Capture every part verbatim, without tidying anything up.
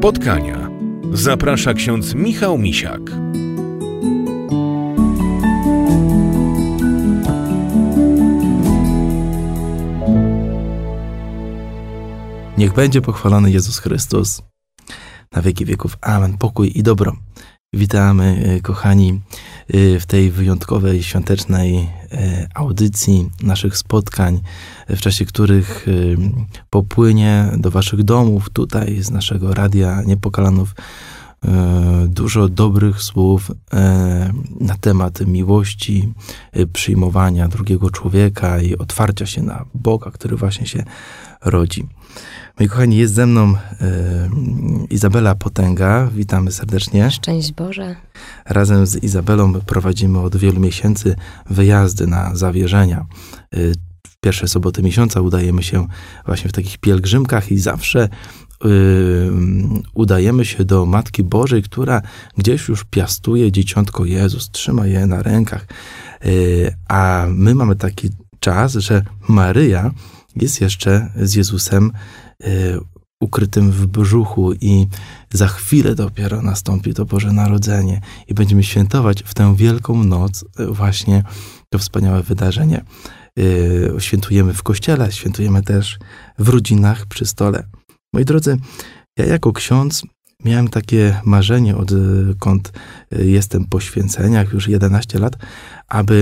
spotkania zaprasza ksiądz Michał Misiak. Niech będzie pochwalony Jezus Chrystus na wieki wieków. Amen. Pokój i dobro. Witamy, kochani, w tej wyjątkowej, świątecznej audycji naszych spotkań, w czasie których popłynie do waszych domów, tutaj z naszego Radia Niepokalanów, dużo dobrych słów na temat miłości, przyjmowania drugiego człowieka i otwarcia się na Boga, który właśnie się rodzi. Moi kochani, jest ze mną e, Izabela Potęga. Witamy serdecznie. Szczęść Boże. Razem z Izabelą prowadzimy od wielu miesięcy wyjazdy na zawierzenia. E, w pierwsze soboty miesiąca udajemy się właśnie w takich pielgrzymkach i zawsze e, udajemy się do Matki Bożej, która gdzieś już piastuje dzieciątko Jezus, trzyma je na rękach. E, a my mamy taki czas, że Maryja jest jeszcze z Jezusem y, ukrytym w brzuchu i za chwilę dopiero nastąpi to Boże Narodzenie i będziemy świętować w tę Wielką Noc y, właśnie to wspaniałe wydarzenie. Y, świętujemy w kościele, świętujemy też w rodzinach przy stole. Moi drodzy, ja jako ksiądz miałem takie marzenie, odkąd jestem po święceniach, już jedenaście lat, aby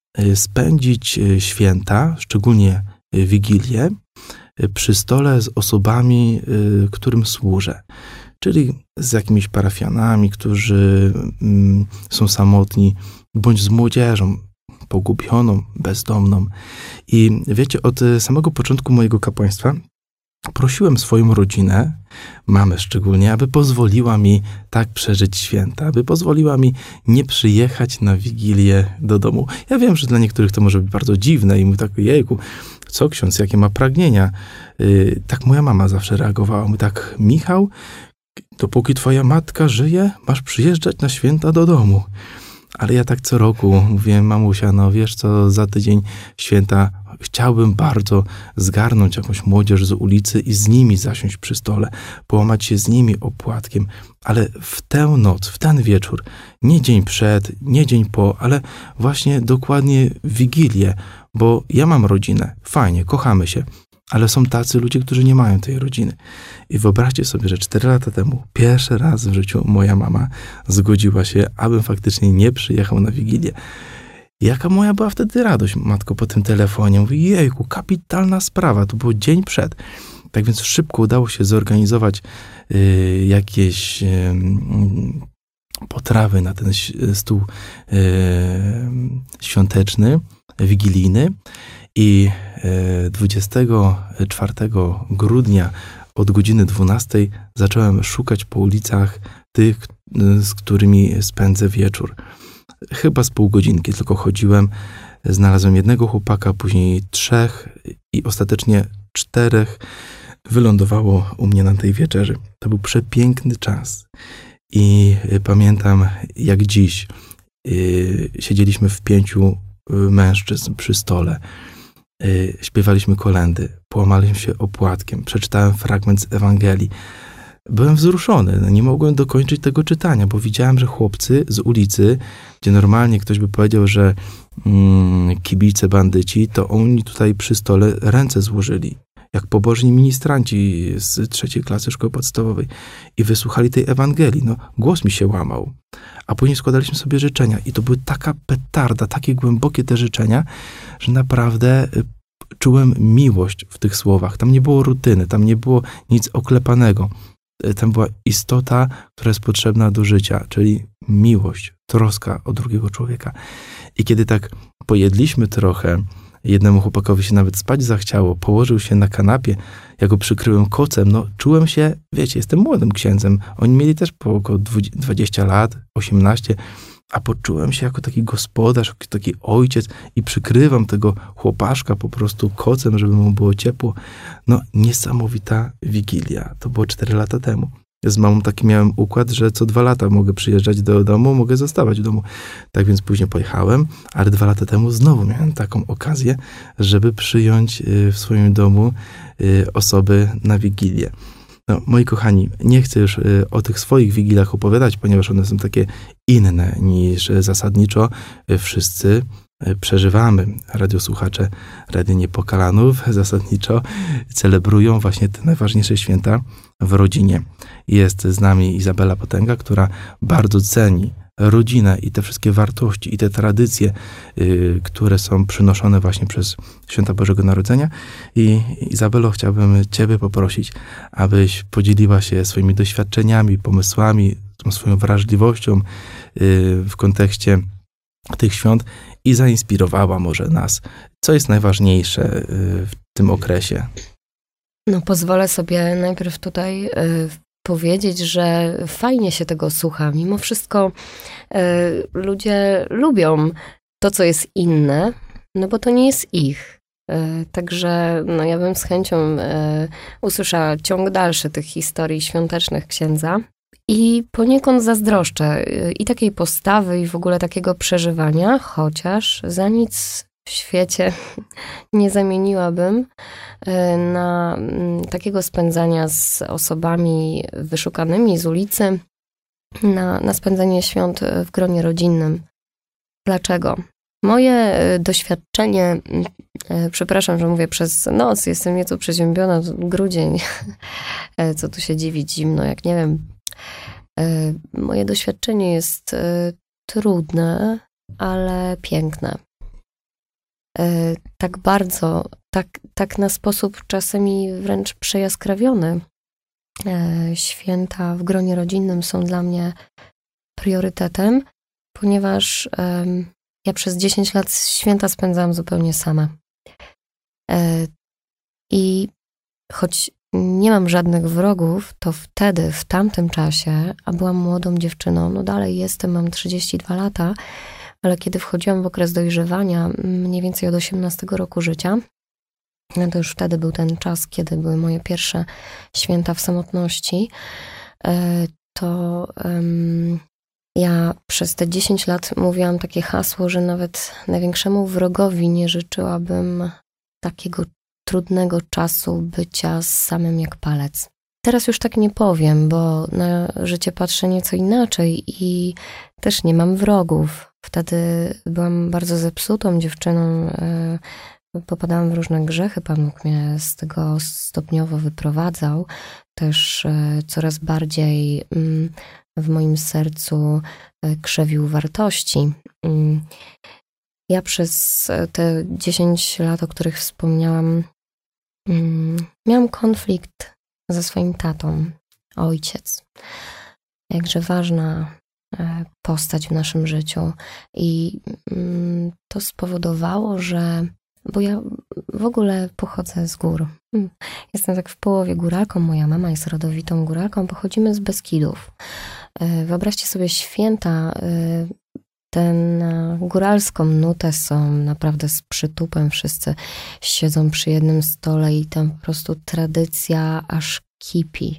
spędzić święta, szczególnie Wigilię, przy stole z osobami, którym służę. Czyli z jakimiś parafianami, którzy są samotni, bądź z młodzieżą pogubioną, bezdomną. I wiecie, od samego początku mojego kapłaństwa prosiłem swoją rodzinę, mamę szczególnie, aby pozwoliła mi tak przeżyć święta, aby pozwoliła mi nie przyjechać na Wigilię do domu. Ja wiem, że dla niektórych to może być bardzo dziwne i mówię tak, jejku, co ksiądz, jakie ma pragnienia. Yy, tak moja mama zawsze reagowała. Mówi tak, Michał, dopóki twoja matka żyje, masz przyjeżdżać na święta do domu. Ale ja tak co roku mówię, mamusia, no wiesz co, za tydzień święta chciałbym bardzo zgarnąć jakąś młodzież z ulicy i z nimi zasiąść przy stole, połamać się z nimi opłatkiem, ale w tę noc, w ten wieczór, nie dzień przed, nie dzień po, ale właśnie dokładnie w Wigilię, bo ja mam rodzinę, fajnie, kochamy się, ale są tacy ludzie, którzy nie mają tej rodziny. I wyobraźcie sobie, że cztery lata temu, pierwszy raz w życiu moja mama zgodziła się, abym faktycznie nie przyjechał na Wigilię. Jaka moja była wtedy radość, matko, po tym telefonie. Mówi, jejku, kapitalna sprawa, to było dzień przed. Tak więc szybko udało się zorganizować y, jakieś y, potrawy na ten stół y, świąteczny, wigilijny. I dwudziestego czwartego grudnia od godziny dwunastej zacząłem szukać po ulicach tych, z którymi spędzę wieczór. Chyba z pół godzinki tylko chodziłem. Znalazłem jednego chłopaka, później trzech i ostatecznie czterech wylądowało u mnie na tej wieczerzy. To był przepiękny czas. I pamiętam jak dziś siedzieliśmy w pięciu mężczyzn przy stole. Śpiewaliśmy kolędy, połamaliśmy się opłatkiem, przeczytałem fragment z Ewangelii. Byłem wzruszony, nie mogłem dokończyć tego czytania, bo widziałem, że chłopcy z ulicy, gdzie normalnie ktoś by powiedział, że mm, kibice, bandyci, to oni tutaj przy stole ręce złożyli, jak pobożni ministranci z trzeciej klasy szkoły podstawowej i wysłuchali tej Ewangelii. No, głos mi się łamał. A później składaliśmy sobie życzenia i to były taka petarda, takie głębokie te życzenia, że naprawdę czułem miłość w tych słowach. Tam nie było rutyny, tam nie było nic oklepanego. Tam była istota, która jest potrzebna do życia, czyli miłość, troska o drugiego człowieka. I kiedy tak pojedliśmy trochę, jednemu chłopakowi się nawet spać zachciało, położył się na kanapie, ja go przykryłem kocem, no czułem się, wiecie, jestem młodym księdzem, oni mieli też po około dwadzieścia lat, osiemnaście, a poczułem się jako taki gospodarz, jako taki ojciec i przykrywam tego chłopaszka po prostu kocem, żeby mu było ciepło. No niesamowita Wigilia, to było cztery lata temu. Z mamą taki miałem układ, że co dwa lata mogę przyjeżdżać do domu, mogę zostawać w domu. Tak więc później pojechałem, ale dwa lata temu znowu miałem taką okazję, żeby przyjąć w swoim domu osoby na Wigilię. No, moi kochani, nie chcę już y, o tych swoich wigiliach opowiadać, ponieważ one są takie inne niż zasadniczo y, wszyscy y, przeżywamy. Radiosłuchacze Radia Niepokalanów zasadniczo celebrują właśnie te najważniejsze święta w rodzinie. Jest z nami Izabela Potęga, która bardzo ceni rodzinę i te wszystkie wartości i te tradycje, y, które są przynoszone właśnie przez Święta Bożego Narodzenia. I Izabelo, chciałbym Ciebie poprosić, abyś podzieliła się swoimi doświadczeniami, pomysłami, tą swoją wrażliwością y, w kontekście tych świąt i zainspirowała może nas. Co jest najważniejsze y, w tym okresie? No, pozwolę sobie najpierw tutaj y, powiedzieć, że fajnie się tego słucha. Mimo wszystko y, ludzie lubią to, co jest inne, no bo to nie jest ich. Y, także no, ja bym z chęcią y, usłyszała ciąg dalszy tych historii świątecznych księdza. I poniekąd zazdroszczę y, i takiej postawy, i w ogóle takiego przeżywania, chociaż za nic w świecie nie zamieniłabym na takiego spędzania z osobami wyszukanymi z ulicy, na, na spędzanie świąt w gronie rodzinnym. Dlaczego? Moje doświadczenie, przepraszam, że mówię przez noc, jestem nieco przeziębiona, grudzień, co tu się dziwić, zimno, jak nie wiem. Moje doświadczenie jest trudne, ale piękne. Tak bardzo, tak, tak na sposób czasami wręcz przejaskrawiony. Święta w gronie rodzinnym są dla mnie priorytetem, ponieważ ja przez dziesięć lat święta spędzałam zupełnie sama. I choć nie mam żadnych wrogów, to wtedy, w tamtym czasie, a byłam młodą dziewczyną, no dalej jestem, mam trzydzieści dwa lata, ale kiedy wchodziłam w okres dojrzewania, mniej więcej od osiemnastego roku życia, no to już wtedy był ten czas, kiedy były moje pierwsze święta w samotności, to um, ja przez te dziesięć lat mówiłam takie hasło, że nawet największemu wrogowi nie życzyłabym takiego trudnego czasu bycia samym jak palec. Teraz już tak nie powiem, bo na życie patrzę nieco inaczej i też nie mam wrogów. Wtedy byłam bardzo zepsutą dziewczyną, popadałam w różne grzechy, Pan Bóg mnie z tego stopniowo wyprowadzał. Też coraz bardziej w moim sercu krzewił wartości. Ja przez te dziesięć lat, o których wspomniałam, miałam konflikt ze swoim tatą, ojciec. Jakże ważna postać w naszym życiu. I to spowodowało, że... Bo ja w ogóle pochodzę z gór. Jestem tak w połowie góralką, moja mama jest rodowitą góralką, pochodzimy z Beskidów. Wyobraźcie sobie święta, ten góralską nutę są naprawdę z przytupem, wszyscy siedzą przy jednym stole i tam po prostu tradycja aż kipi.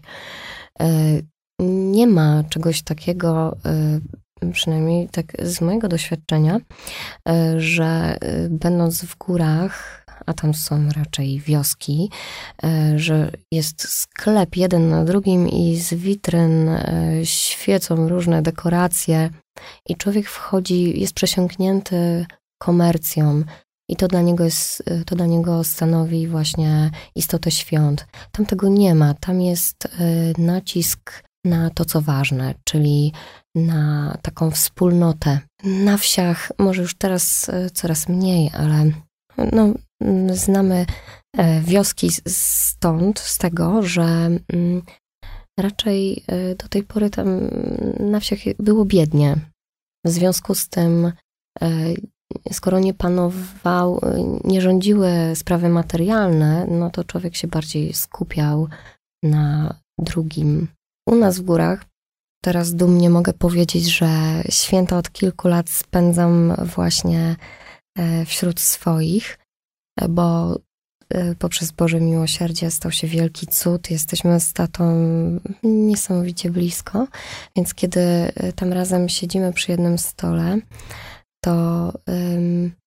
Nie ma czegoś takiego, przynajmniej tak z mojego doświadczenia, że będąc w górach, a tam są raczej wioski, że jest sklep jeden na drugim i z witryn świecą różne dekoracje i człowiek wchodzi, jest przesiąknięty komercją i to dla niego jest, to dla niego stanowi właśnie istotę świąt. Tam tego nie ma, tam jest nacisk na to, co ważne, czyli na taką wspólnotę. Na wsiach może już teraz coraz mniej, ale no, znamy wioski stąd, z tego, że raczej do tej pory tam na wsiach było biednie. W związku z tym, skoro nie panował, nie rządziły sprawy materialne, no to człowiek się bardziej skupiał na drugim. U nas w górach teraz dumnie mogę powiedzieć, że święta od kilku lat spędzam właśnie wśród swoich, bo poprzez Boże miłosierdzie stał się wielki cud. Jesteśmy z tatą niesamowicie blisko, więc kiedy tam razem siedzimy przy jednym stole, to um,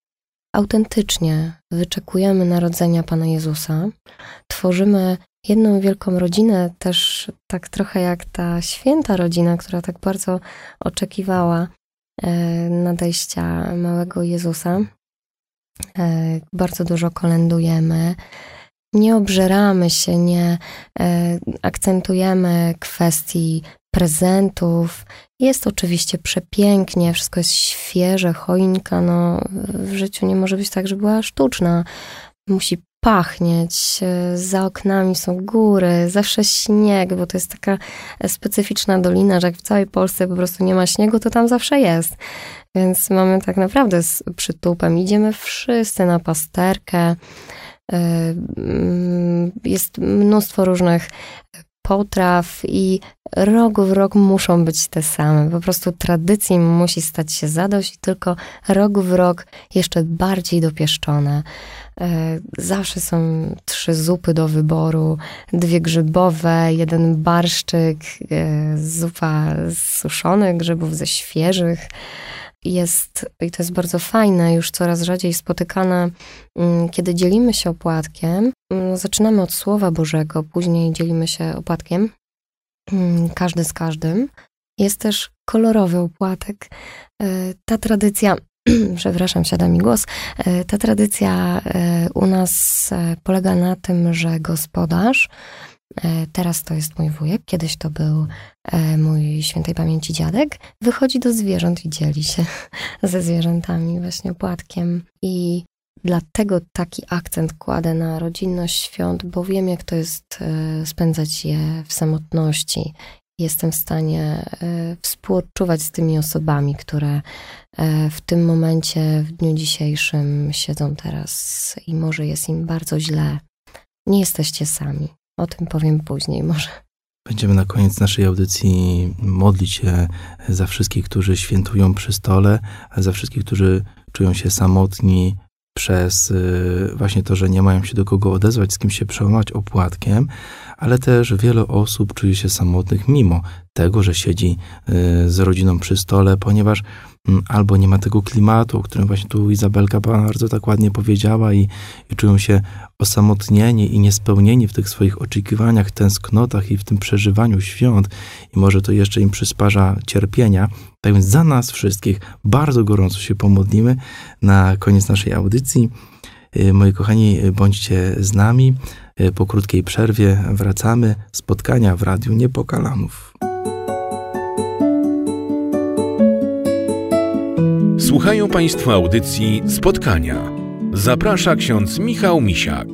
autentycznie wyczekujemy narodzenia Pana Jezusa, tworzymy jedną wielką rodzinę, też tak trochę jak ta święta rodzina, która tak bardzo oczekiwała nadejścia małego Jezusa. Bardzo dużo kolędujemy, nie obżeramy się, nie akcentujemy kwestii prezentów. Jest oczywiście przepięknie, wszystko jest świeże, choinka, no w życiu nie może być tak, że była sztuczna. Musi pachnieć, za oknami są góry, zawsze śnieg, bo to jest taka specyficzna dolina, że jak w całej Polsce po prostu nie ma śniegu, to tam zawsze jest. Więc mamy tak naprawdę z przytupem, idziemy wszyscy na pasterkę, jest mnóstwo różnych potraw i rok w rok muszą być te same. Po prostu tradycji musi stać się zadość i tylko rok w rok jeszcze bardziej dopieszczone. Zawsze są trzy zupy do wyboru, dwie grzybowe, jeden barszczyk, zupa z suszonych grzybów, ze świeżych. Jest, i to jest bardzo fajne, już coraz rzadziej spotykane, kiedy dzielimy się opłatkiem. Zaczynamy od Słowa Bożego, później dzielimy się opłatkiem, każdy z każdym. Jest też kolorowy opłatek. Ta tradycja, przepraszam, siada mi głos, ta tradycja u nas polega na tym, że gospodarz, teraz to jest mój wujek, kiedyś to był mój świętej pamięci dziadek, wychodzi do zwierząt i dzieli się ze zwierzętami właśnie opłatkiem. I dlatego taki akcent kładę na rodzinność świąt, bo wiem, jak to jest spędzać je w samotności. Jestem w stanie współodczuwać z tymi osobami, które w tym momencie, w dniu dzisiejszym siedzą teraz i może jest im bardzo źle. Nie jesteście sami. O tym powiem później może. Będziemy na koniec naszej audycji modlić się za wszystkich, którzy świętują przy stole, za wszystkich, którzy czują się samotni przez właśnie to, że nie mają się do kogo odezwać, z kim się przełamać opłatkiem, ale też wiele osób czuje się samotnych mimo tego, że siedzi z rodziną przy stole, ponieważ albo nie ma tego klimatu, o którym właśnie tu Izabelka bardzo tak ładnie powiedziała i, i czują się osamotnieni i niespełnieni w tych swoich oczekiwaniach, tęsknotach i w tym przeżywaniu świąt i może to jeszcze im przysparza cierpienia. Tak więc za nas wszystkich bardzo gorąco się pomodlimy na koniec naszej audycji. Moi kochani, bądźcie z nami. Po krótkiej przerwie wracamy. Spotkania w Radiu Niepokalanów. Słuchają Państwo audycji Spotkania. Zaprasza ksiądz Michał Misiak.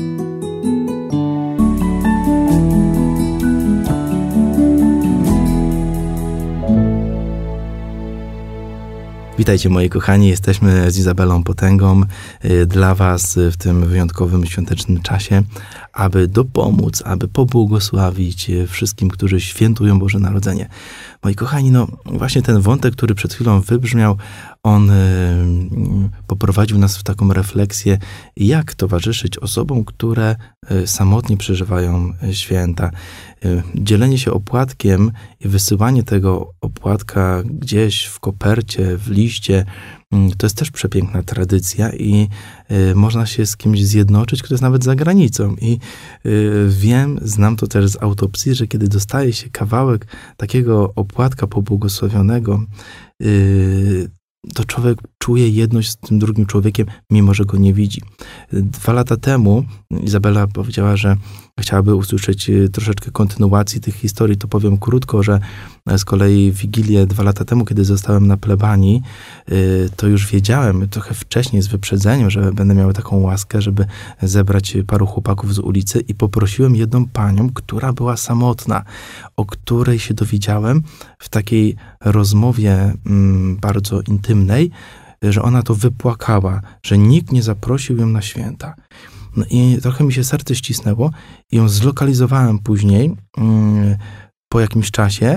Witajcie moi kochani, jesteśmy z Izabelą Potęgą dla Was w tym wyjątkowym świątecznym czasie, aby dopomóc, aby pobłogosławić wszystkim, którzy świętują Boże Narodzenie. Moi kochani, no właśnie ten wątek, który przed chwilą wybrzmiał, on poprowadził nas w taką refleksję, jak towarzyszyć osobom, które samotnie przeżywają święta. Dzielenie się opłatkiem i wysyłanie tego opłatka gdzieś w kopercie, w liście, to jest też przepiękna tradycja i y, można się z kimś zjednoczyć, kto jest nawet za granicą. I y, wiem, znam to też z autopsji, że kiedy dostaje się kawałek takiego opłatka pobłogosławionego, y, to człowiek czuje jedność z tym drugim człowiekiem, mimo że go nie widzi. Dwa lata temu Izabela powiedziała, że chciałaby usłyszeć troszeczkę kontynuacji tych historii. To powiem krótko, że z kolei w Wigilię dwa lata temu, kiedy zostałem na plebanii, to już wiedziałem trochę wcześniej z wyprzedzeniem, że będę miał taką łaskę, żeby zebrać paru chłopaków z ulicy i poprosiłem jedną panią, która była samotna, o której się dowiedziałem w takiej rozmowie bardzo intymnej, że ona to wypłakała, że nikt nie zaprosił ją na święta. No i trochę mi się serce ścisnęło i ją zlokalizowałem później, po jakimś czasie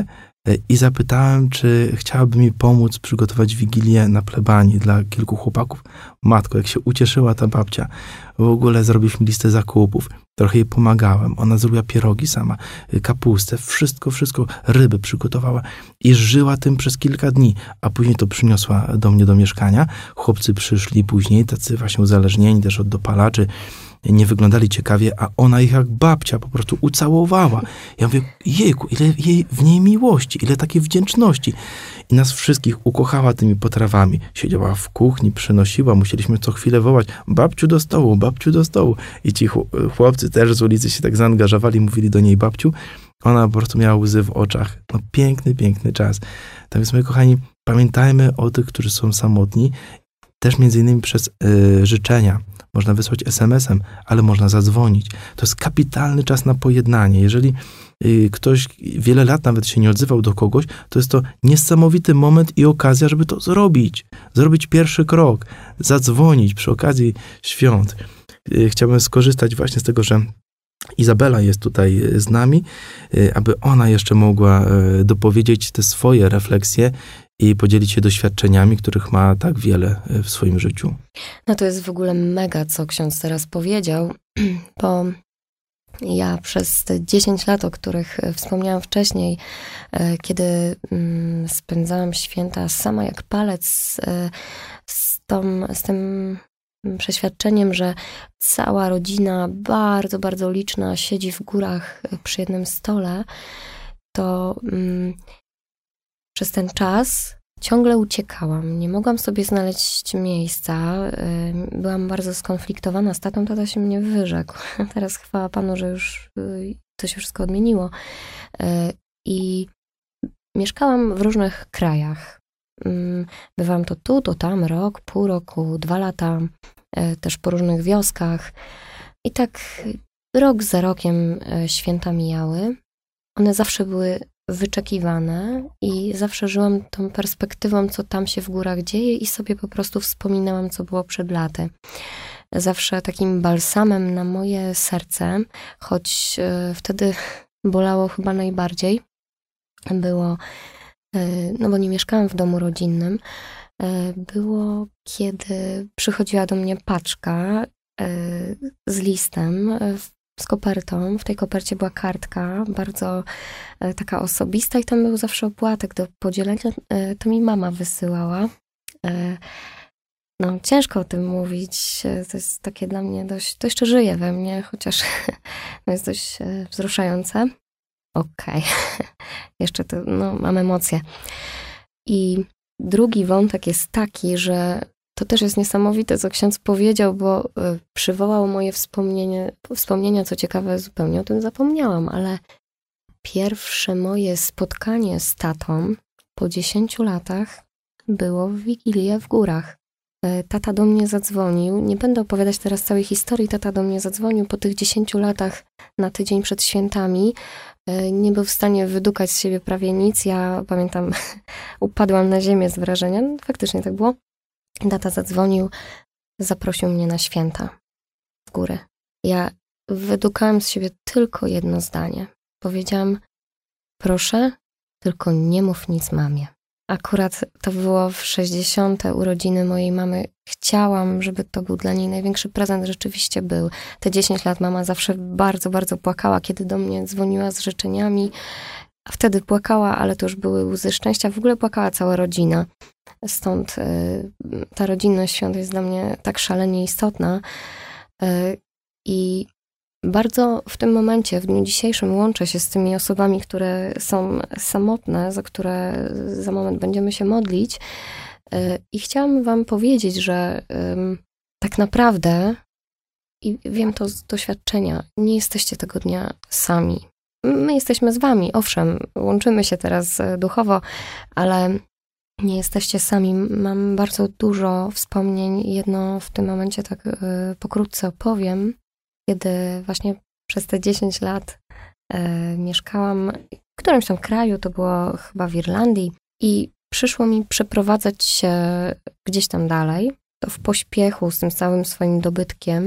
i zapytałem, czy chciałaby mi pomóc przygotować wigilię na plebanii dla kilku chłopaków. Matko, jak się ucieszyła ta babcia. W ogóle zrobiliśmy listę zakupów. Trochę jej pomagałem. Ona zrobiła pierogi sama, kapustę, wszystko, wszystko, ryby przygotowała i żyła tym przez kilka dni, a później to przyniosła do mnie do mieszkania. Chłopcy przyszli później, tacy właśnie uzależnieni też od dopalaczy, nie wyglądali ciekawie, a ona ich jak babcia po prostu ucałowała. Ja mówię, jejku, ile jej w niej miłości, ile takiej wdzięczności. I nas wszystkich ukochała tymi potrawami. Siedziała w kuchni, przynosiła, musieliśmy co chwilę wołać, babciu do stołu, babciu do stołu. I ci chłopcy też z ulicy się tak zaangażowali, mówili do niej babciu. Ona po prostu miała łzy w oczach. No piękny, piękny czas. Tak więc, moi kochani, pamiętajmy o tych, którzy są samotni, też między innymi przez y, życzenia. Można wysłać es em esem, ale można zadzwonić. To jest kapitalny czas na pojednanie. Jeżeli y, ktoś wiele lat nawet się nie odzywał do kogoś, to jest to niesamowity moment i okazja, żeby to zrobić. Zrobić pierwszy krok. Zadzwonić przy okazji świąt. Y, chciałbym skorzystać właśnie z tego, że Izabela jest tutaj z nami, y, aby ona jeszcze mogła y, dopowiedzieć te swoje refleksje i podzielić się doświadczeniami, których ma tak wiele w swoim życiu. No to jest w ogóle mega, co ksiądz teraz powiedział, bo ja przez te dziesięć lat, o których wspomniałam wcześniej, kiedy spędzałam święta sama jak palec z, tą, z tym przeświadczeniem, że cała rodzina, bardzo, bardzo liczna, siedzi w górach przy jednym stole, to mm, przez ten czas ciągle uciekałam. Nie mogłam sobie znaleźć miejsca. Byłam bardzo skonfliktowana z tatą. Tata się mnie wyrzekł. Teraz chwała Panu, że już to się wszystko odmieniło. I mieszkałam w różnych krajach. Bywałam to tu, to tam, rok, pół roku, dwa lata. Też po różnych wioskach. I tak rok za rokiem święta mijały. One zawsze były wyczekiwane i zawsze żyłam tą perspektywą, co tam się w górach dzieje i sobie po prostu wspominałam, co było przed laty. Zawsze takim balsamem na moje serce, choć wtedy bolało chyba najbardziej, było, no bo nie mieszkałam w domu rodzinnym, było, kiedy przychodziła do mnie paczka z listem, z kopertą. W tej kopercie była kartka, bardzo e, taka osobista i tam był zawsze opłatek do podzielenia. E, to mi mama wysyłała. E, no, ciężko o tym mówić. E, to jest takie dla mnie dość, to jeszcze żyje we mnie, chociaż no jest dość e, wzruszające. Okej. Okay. Jeszcze to, no, mam emocje. I drugi wątek jest taki, że to też jest niesamowite, co ksiądz powiedział, bo przywołał moje wspomnienie, wspomnienia, co ciekawe, zupełnie o tym zapomniałam, ale pierwsze moje spotkanie z tatą po dziesięciu latach było w Wigilię w górach. Tata do mnie zadzwonił, nie będę opowiadać teraz całej historii, tata do mnie zadzwonił po tych dziesięciu latach na tydzień przed świętami. Nie był w stanie wydukać z siebie prawie nic. Ja pamiętam, upadłam na ziemię z wrażenia. No, faktycznie tak było. Tata zadzwonił, zaprosił mnie na święta w góry. Ja wydukałam z siebie tylko jedno zdanie. Powiedziałam, proszę, tylko nie mów nic mamie. Akurat to było w sześćdziesiąte urodziny mojej mamy. Chciałam, żeby to był dla niej największy prezent. Rzeczywiście był. Te dziesięć lat mama zawsze bardzo, bardzo płakała, kiedy do mnie dzwoniła z życzeniami. A wtedy płakała, ale to już były łzy szczęścia. W ogóle płakała cała rodzina. Stąd y, ta rodzinność świąt jest dla mnie tak szalenie istotna. Y, I bardzo w tym momencie, w dniu dzisiejszym łączę się z tymi osobami, które są samotne, za które za moment będziemy się modlić. Y, I chciałam wam powiedzieć, że y, tak naprawdę, i wiem to z doświadczenia, nie jesteście tego dnia sami. My jesteśmy z wami, owszem, łączymy się teraz duchowo, ale nie jesteście sami. Mam bardzo dużo wspomnień. Jedno w tym momencie tak y, pokrótce opowiem, kiedy właśnie przez te dziesięć lat y, mieszkałam w którymś tam kraju, to było chyba w Irlandii i przyszło mi przeprowadzać się gdzieś tam dalej. To w pośpiechu z tym całym swoim dobytkiem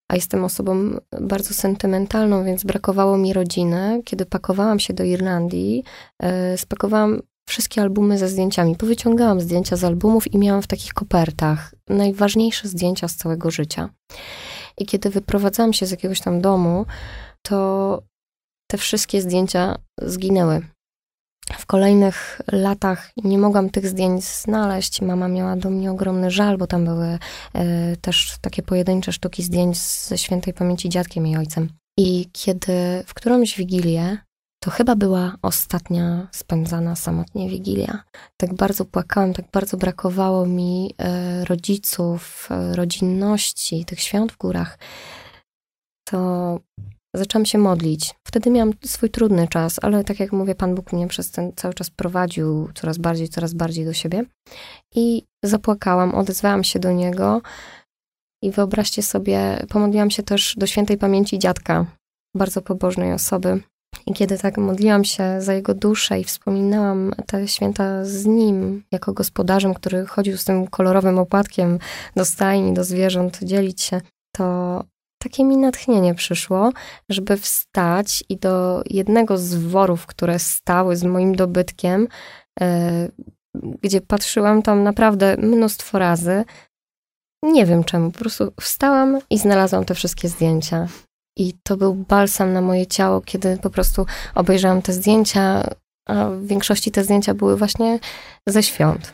a jestem osobą bardzo sentymentalną, więc brakowało mi rodziny. Kiedy pakowałam się do Irlandii, yy, spakowałam wszystkie albumy ze zdjęciami. Powyciągałam zdjęcia z albumów i miałam w takich kopertach najważniejsze zdjęcia z całego życia. I kiedy wyprowadzałam się z jakiegoś tam domu, to te wszystkie zdjęcia zginęły. W kolejnych latach nie mogłam tych zdjęć znaleźć. Mama miała do mnie ogromny żal, bo tam były e, też takie pojedyncze sztuki zdjęć ze świętej pamięci dziadkiem i ojcem. I kiedy w którąś wigilię, to chyba była ostatnia spędzana samotnie wigilia. Tak bardzo płakałam, tak bardzo brakowało mi e, rodziców, e, rodzinności, tych świąt w górach. To zaczęłam się modlić. Wtedy miałam swój trudny czas, ale tak jak mówię, Pan Bóg mnie przez ten cały czas prowadził coraz bardziej, coraz bardziej do siebie. I zapłakałam, odezwałam się do Niego i wyobraźcie sobie, pomodliłam się też do świętej pamięci dziadka, bardzo pobożnej osoby. I kiedy tak modliłam się za jego duszę i wspominałam te święta z nim, jako gospodarzem, który chodził z tym kolorowym opłatkiem do stajni, do zwierząt, dzielić się, to takie mi natchnienie przyszło, żeby wstać i do jednego z worów, które stały z moim dobytkiem, gdzie patrzyłam tam naprawdę mnóstwo razy, nie wiem czemu, po prostu wstałam i znalazłam te wszystkie zdjęcia. I to był balsam na moje ciało, kiedy po prostu obejrzałam te zdjęcia, a w większości te zdjęcia były właśnie ze świąt.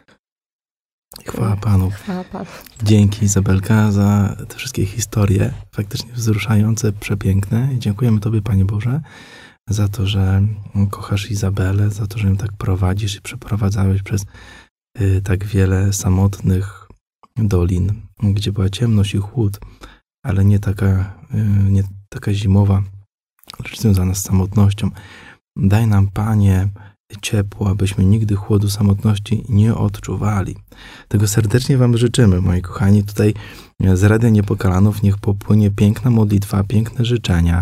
Chwała Panu. Chwała Panu. Dzięki, Izabelka, za te wszystkie historie, faktycznie wzruszające, przepiękne. I dziękujemy Tobie, Panie Boże, za to, że kochasz Izabelę, za to, że ją tak prowadzisz i przeprowadzałeś przez y, tak wiele samotnych dolin, gdzie była ciemność i chłód, ale nie taka, y, nie taka zimowa, lecz związana z samotnością. Daj nam, Panie, ciepło, abyśmy nigdy chłodu samotności nie odczuwali. Tego serdecznie Wam życzymy, moi kochani. Tutaj z Radia Niepokalanów niech popłynie piękna modlitwa, piękne życzenia.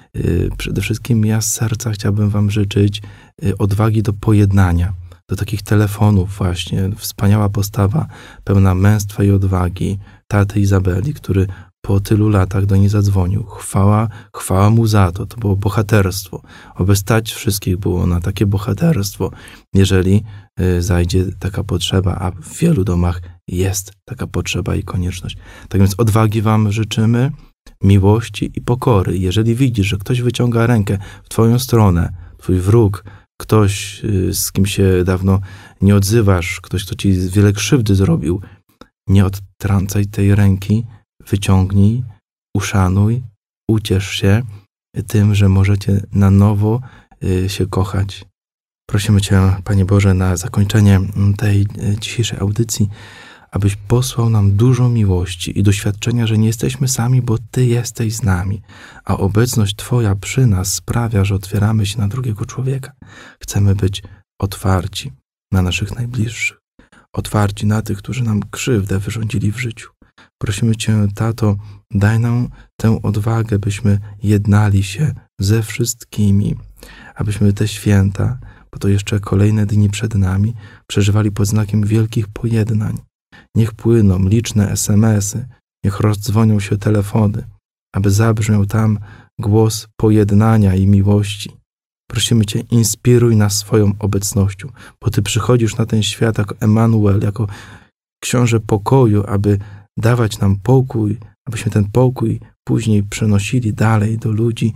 Przede wszystkim ja z serca chciałbym Wam życzyć odwagi do pojednania, do takich telefonów właśnie. Wspaniała postawa, pełna męstwa i odwagi taty Izabeli, który po tylu latach do niej zadzwonił. Chwała, chwała mu za to. To było bohaterstwo. Oby stać wszystkich było na takie bohaterstwo, jeżeli y, zajdzie taka potrzeba, a w wielu domach jest taka potrzeba i konieczność. Tak więc odwagi Wam życzymy, miłości i pokory. Jeżeli widzisz, że ktoś wyciąga rękę w Twoją stronę, Twój wróg, ktoś, y, z kim się dawno nie odzywasz, ktoś, kto Ci wiele krzywdy zrobił, nie odtrącaj tej ręki, wyciągnij, uszanuj, uciesz się tym, że możecie na nowo się kochać. Prosimy Cię, Panie Boże, na zakończenie tej dzisiejszej audycji, abyś posłał nam dużo miłości i doświadczenia, że nie jesteśmy sami, bo Ty jesteś z nami, a obecność Twoja przy nas sprawia, że otwieramy się na drugiego człowieka. Chcemy być otwarci na naszych najbliższych, otwarci na tych, którzy nam krzywdę wyrządzili w życiu. Prosimy Cię, Tato, daj nam tę odwagę, byśmy jednali się ze wszystkimi, abyśmy te święta, bo to jeszcze kolejne dni przed nami, przeżywali pod znakiem wielkich pojednań. Niech płyną liczne es em esy, niech rozdzwonią się telefony, aby zabrzmiał tam głos pojednania i miłości. Prosimy Cię, inspiruj nas swoją obecnością, bo Ty przychodzisz na ten świat jako Emanuel, jako książę pokoju, aby dawać nam pokój, abyśmy ten pokój później przenosili dalej do ludzi,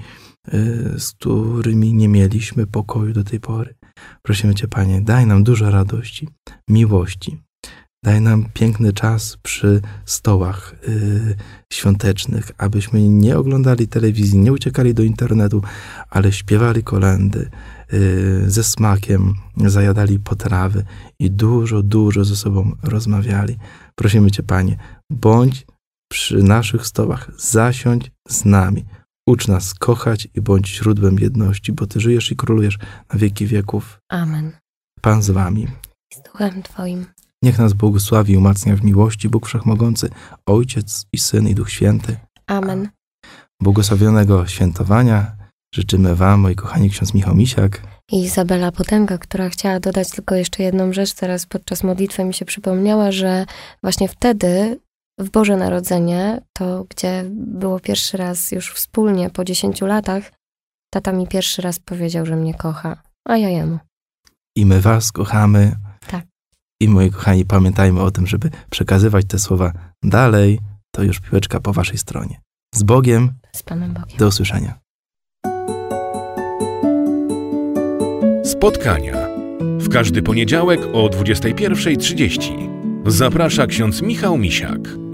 z którymi nie mieliśmy pokoju do tej pory. Prosimy Cię, Panie, daj nam dużo radości, miłości. Daj nam piękny czas przy stołach y, świątecznych, abyśmy nie oglądali telewizji, nie uciekali do internetu, ale śpiewali kolędy, y, ze smakiem zajadali potrawy i dużo, dużo ze sobą rozmawiali. Prosimy Cię, Panie, bądź przy naszych stołach, zasiądź z nami. Ucz nas kochać i bądź źródłem jedności, bo Ty żyjesz i królujesz na wieki wieków. Amen. Pan z Wami. Z Duchem Twoim. Niech nas błogosławi i umacnia w miłości Bóg Wszechmogący, Ojciec i Syn i Duch Święty. Amen. Błogosławionego świętowania życzymy Wam, moi kochani, ksiądz Michał Misiak i Izabela Potęga, która chciała dodać tylko jeszcze jedną rzecz. Teraz podczas modlitwy mi się przypomniała, że właśnie wtedy w Boże Narodzenie, to gdzie było pierwszy raz już wspólnie po dziesięciu latach, tata mi pierwszy raz powiedział, że mnie kocha, a ja jemu. I my was kochamy. Tak. I moi kochani, pamiętajmy o tym, żeby przekazywać te słowa dalej. To już piłeczka po waszej stronie. Z Bogiem. Z Panem Bogiem. Do usłyszenia. Spotkania. W każdy poniedziałek o dwudziestej pierwszej trzydzieści. Zaprasza ksiądz Michał Misiak.